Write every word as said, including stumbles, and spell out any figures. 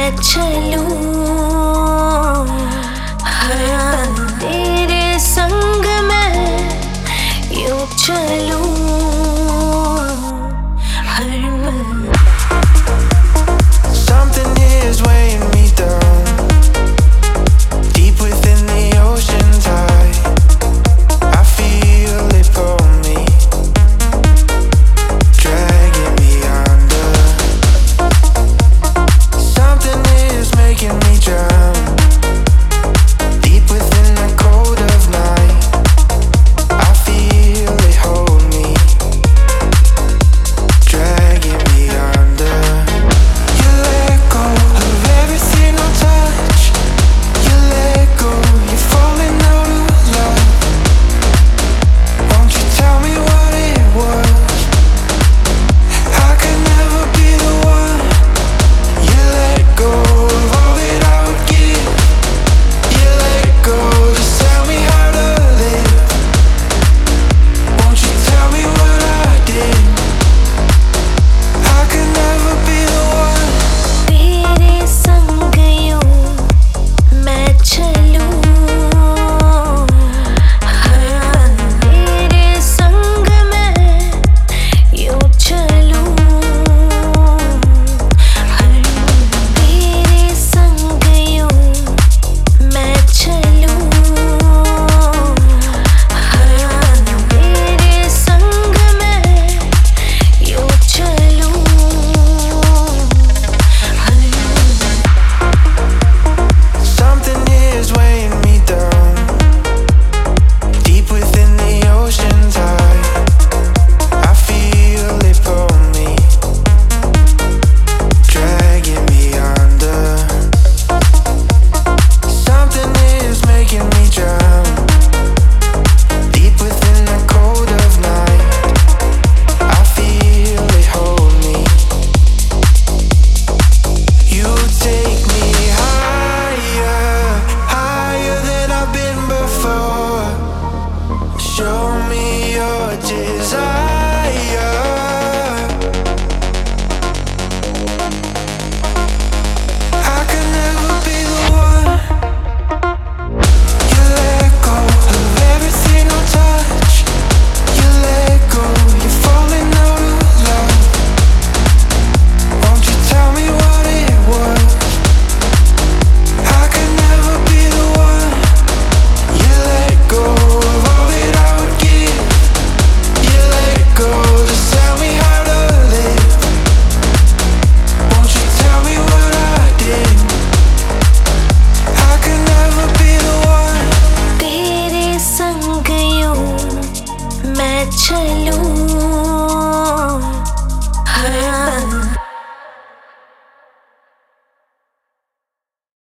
मैं चलूं, हाँ, तेरे संग मैं यूं चलूं हर पल। Something is weighing me down, deep within the ocean's high. I feel it pull me, dragging me under. Something is making me drown, deep within the cold of night. I feel it hold me, dragging me under. You let go of everything I touch. You let go, you're falling out of love. Won't you tell me what it was? I could never be the one. You let go of all that I would give. You let go, just tell me how to live. Won't you tell me what I did? I could never be the one. तेरे संग यूं मैं चलूं, हाँ, तेरे संग मैं यूं चलूं हर पल। तेरे संग यूं मैं चलूं, हाँ, तेरे संग मैं यूं चलूं हर पल। Something is weighing me down, deep within the ocean's high. I feel it pull me, dragging me under. Something is making me drown, deep within the cold of night. I feel it hold me. You take me higher, higher than I've been before. Show me your desire. I could never be the one. You let go of everything I touch. You let go, you're falling out of love. Won't you tell me what it was? I could never be the one. You let go of all that I would give. You let go, just tell me how to live. Won't you tell me what I did? I could never be the one. तेरे संग यूं मैं चलूं, हाँ,